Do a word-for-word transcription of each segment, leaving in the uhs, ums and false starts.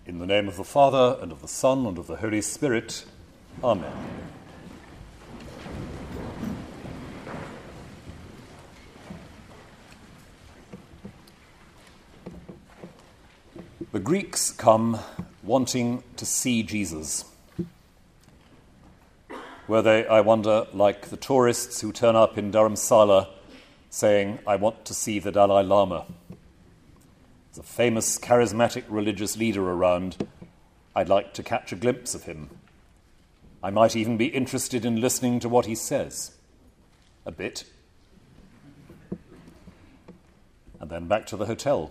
In the name of the Father, and of the Son, and of the Holy Spirit. Amen. The Greeks come wanting to see Jesus. Were they, I wonder, like the tourists who turn up in Dharamsala saying, "I want to see the Dalai Lama"? There's a famous charismatic religious leader around. I'd like to catch a glimpse of him. I might even be interested in listening to what he says. A bit. And then back to the hotel.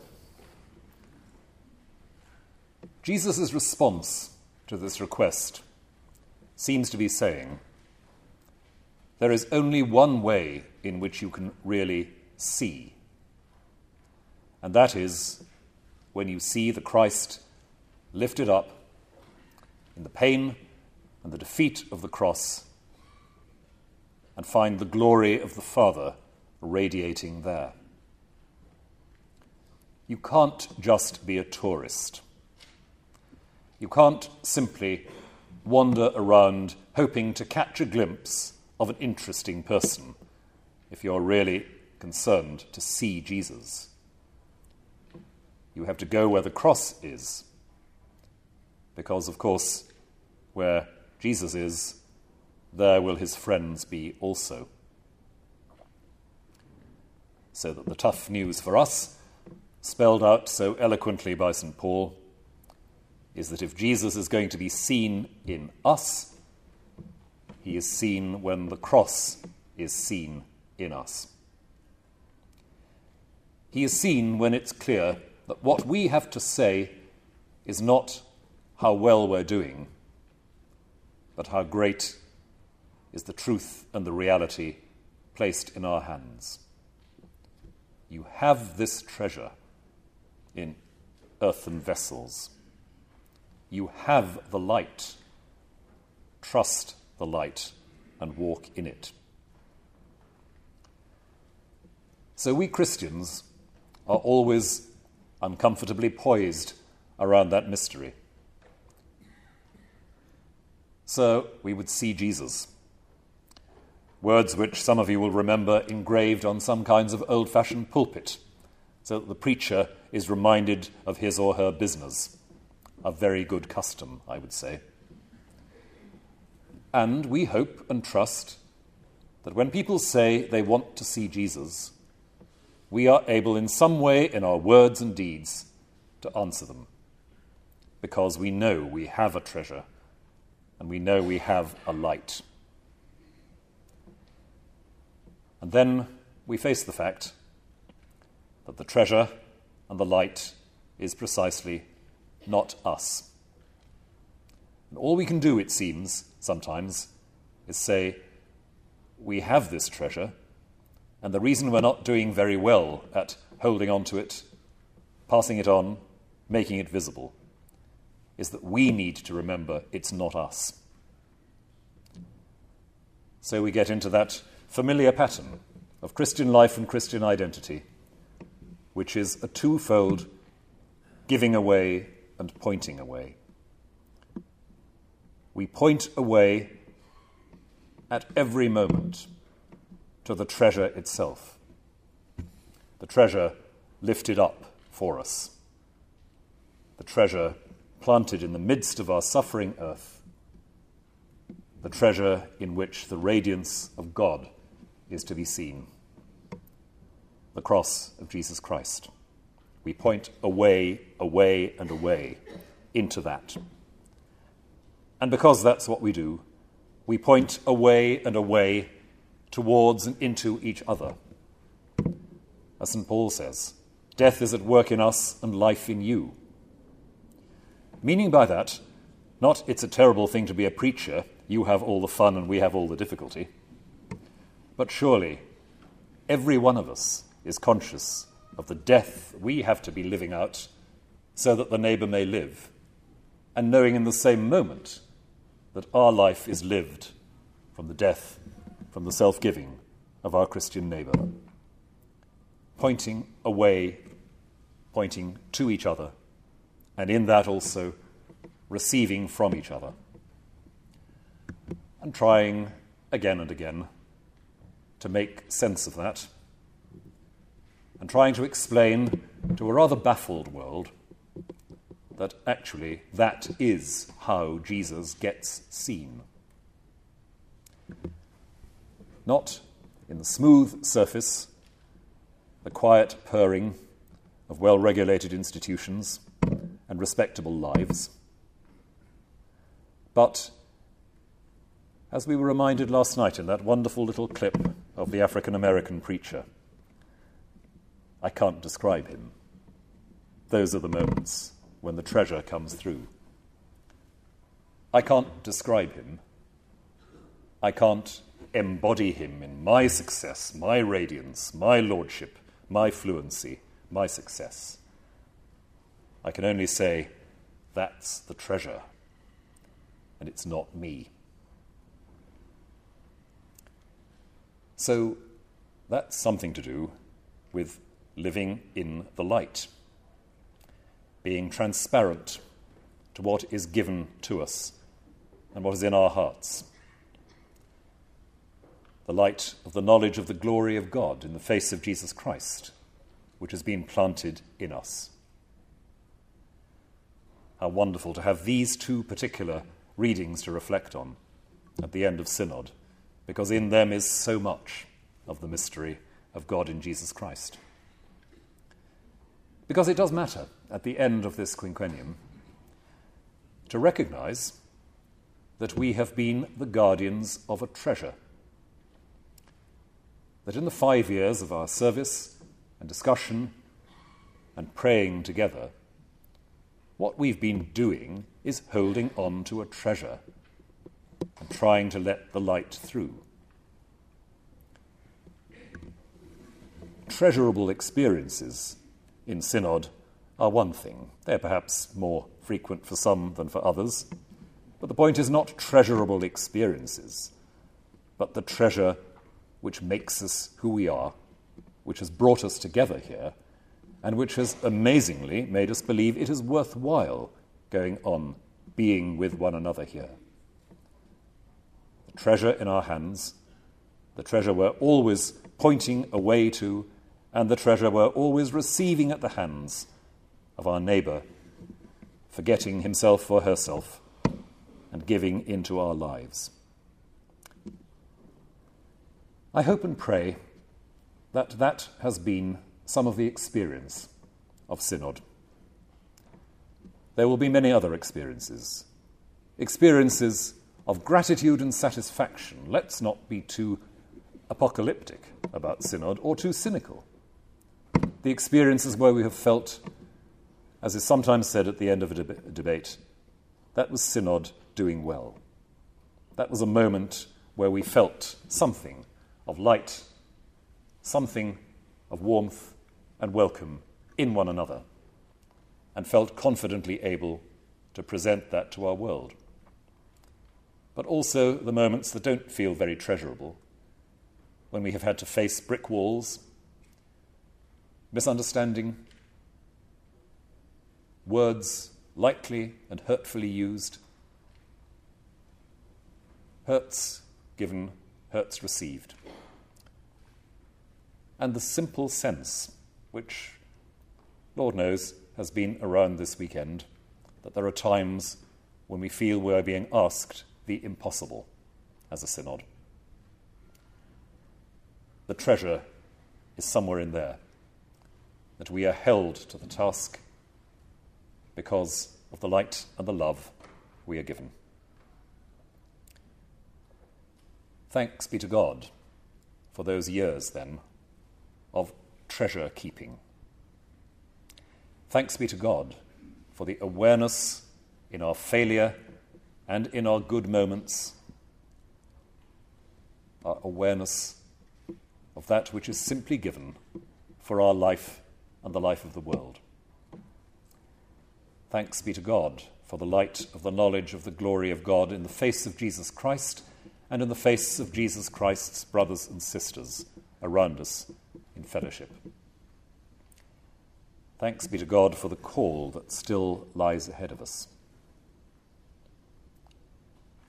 Jesus' response to this request seems to be saying, there is only one way in which you can really see. And that is when you see the Christ lifted up in the pain and the defeat of the cross and find the glory of the Father radiating there. You can't just be a tourist. You can't simply wander around hoping to catch a glimpse of an interesting person if you're really concerned to see Jesus. You have to go where the cross is, because, of course, where Jesus is, there will his friends be also. So that the tough news for us, spelled out so eloquently by Saint Paul, is that if Jesus is going to be seen in us, he is seen when the cross is seen in us. He is seen when it's clear that what we have to say is not how well we're doing, but how great is the truth and the reality placed in our hands. You have this treasure in earthen vessels. You have the light. Trust the light and walk in it. So we Christians are always uncomfortably poised around that mystery. So we would see Jesus. Words which some of you will remember engraved on some kinds of old-fashioned pulpit, so that the preacher is reminded of his or her business. A very good custom, I would say. And we hope and trust that when people say they want to see Jesus, we are able in some way in our words and deeds to answer them, because we know we have a treasure and we know we have a light. And then we face the fact that the treasure and the light is precisely not us. And all we can do, it seems, sometimes, is say, we have this treasure, and the reason we're not doing very well at holding on to it, passing it on, making it visible, is that we need to remember it's not us. So we get into that familiar pattern of Christian life and Christian identity, which is a twofold giving away and pointing away. We point away at every moment to the treasure itself, the treasure lifted up for us, the treasure planted in the midst of our suffering earth, the treasure in which the radiance of God is to be seen, the cross of Jesus Christ. We point away, away, and away into that. And because that's what we do, we point away and away towards and into each other. As Saint Paul says, death is at work in us and life in you. Meaning by that, not it's a terrible thing to be a preacher, you have all the fun and we have all the difficulty, but surely every one of us is conscious of the death we have to be living out so that the neighbour may live, and knowing in the same moment that our life is lived from the death, from the self-giving of our Christian neighbour. Pointing away, pointing to each other, and in that also receiving from each other, and trying again and again to make sense of that, and trying to explain to a rather baffled world that actually that is how Jesus gets seen. Not in the smooth surface, the quiet purring of well-regulated institutions and respectable lives, but, as we were reminded last night in that wonderful little clip of the African-American preacher, I can't describe him. Those are the moments when the treasure comes through. I can't describe him. I can't embody him in my success, my radiance, my lordship, my fluency, my success. I can only say, that's the treasure, and it's not me. So that's something to do with living in the light, being transparent to what is given to us and what is in our hearts. The light of the knowledge of the glory of God in the face of Jesus Christ, which has been planted in us. How wonderful to have these two particular readings to reflect on at the end of Synod, because in them is so much of the mystery of God in Jesus Christ. Because it does matter at the end of this quinquennium to recognize that we have been the guardians of a treasure. That in the five years of our service and discussion and praying together, what we've been doing is holding on to a treasure and trying to let the light through. Treasurable experiences in Synod are one thing. They're perhaps more frequent for some than for others. But the point is not treasurable experiences, but the treasure which makes us who we are, which has brought us together here, and which has amazingly made us believe it is worthwhile going on, being with one another here. The treasure in our hands, the treasure we're always pointing away to, and the treasure we're always receiving at the hands of our neighbour, forgetting himself or herself, and giving into our lives. I hope and pray that that has been some of the experience of Synod. There will be many other experiences, experiences of gratitude and satisfaction. Let's not be too apocalyptic about Synod or too cynical. The experiences where we have felt, as is sometimes said at the end of a deb- debate, that was Synod doing well. That was a moment where we felt something of light, something of warmth and welcome in one another, and felt confidently able to present that to our world. But also the moments that don't feel very treasurable, when we have had to face brick walls, misunderstanding, words lightly and hurtfully used, hurts given, hurts received. And the simple sense, which, Lord knows, has been around this weekend, that there are times when we feel we are being asked the impossible as a synod. The treasure is somewhere in there, that we are held to the task because of the light and the love we are given. Thanks be to God for those years, then, of treasure keeping. Thanks be to God for the awareness in our failure and in our good moments, our awareness of that which is simply given for our life and the life of the world. Thanks be to God for the light of the knowledge of the glory of God in the face of Jesus Christ and in the face of Jesus Christ's brothers and sisters around us in fellowship. Thanks be to God for the call that still lies ahead of us.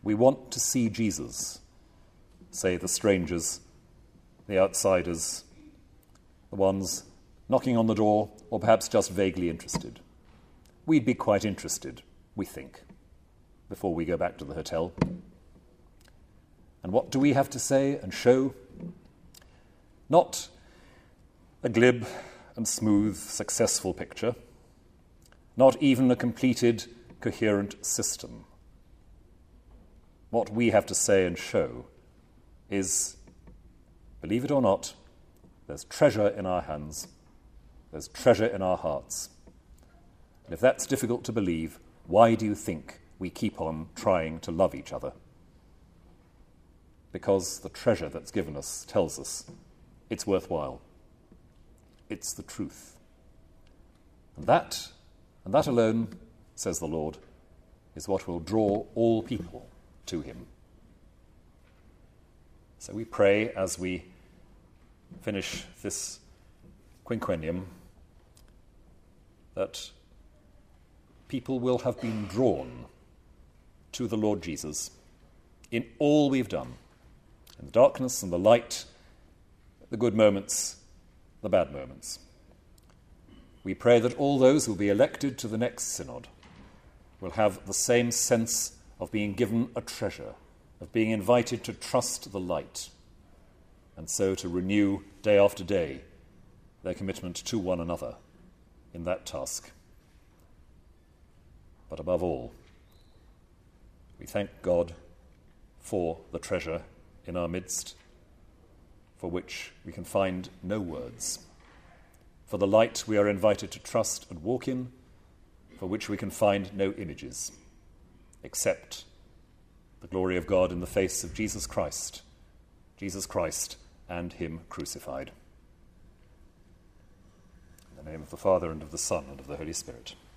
We want to see Jesus, say the strangers, the outsiders, the ones knocking on the door, or perhaps just vaguely interested. We'd be quite interested, we think, before we go back to the hotel. And what do we have to say and show? Not a glib and smooth, successful picture, not even a completed, coherent system. What we have to say and show is, believe it or not, there's treasure in our hands, there's treasure in our hearts. And if that's difficult to believe, why do you think we keep on trying to love each other? Because the treasure that's given us tells us it's worthwhile. It's the truth. And that, and that alone, says the Lord, is what will draw all people to him. So we pray as we finish this quinquennium that people will have been drawn to the Lord Jesus in all we've done, in the darkness and the light, the good moments, the bad moments. We pray that all those who will be elected to the next synod will have the same sense of being given a treasure, of being invited to trust the light, and so to renew day after day their commitment to one another in that task. But above all, we thank God for the treasure in our midst, for which we can find no words, for the light we are invited to trust and walk in, for which we can find no images, except the glory of God in the face of Jesus Christ, Jesus Christ and him crucified. In the name of the Father, and of the Son, and of the Holy Spirit.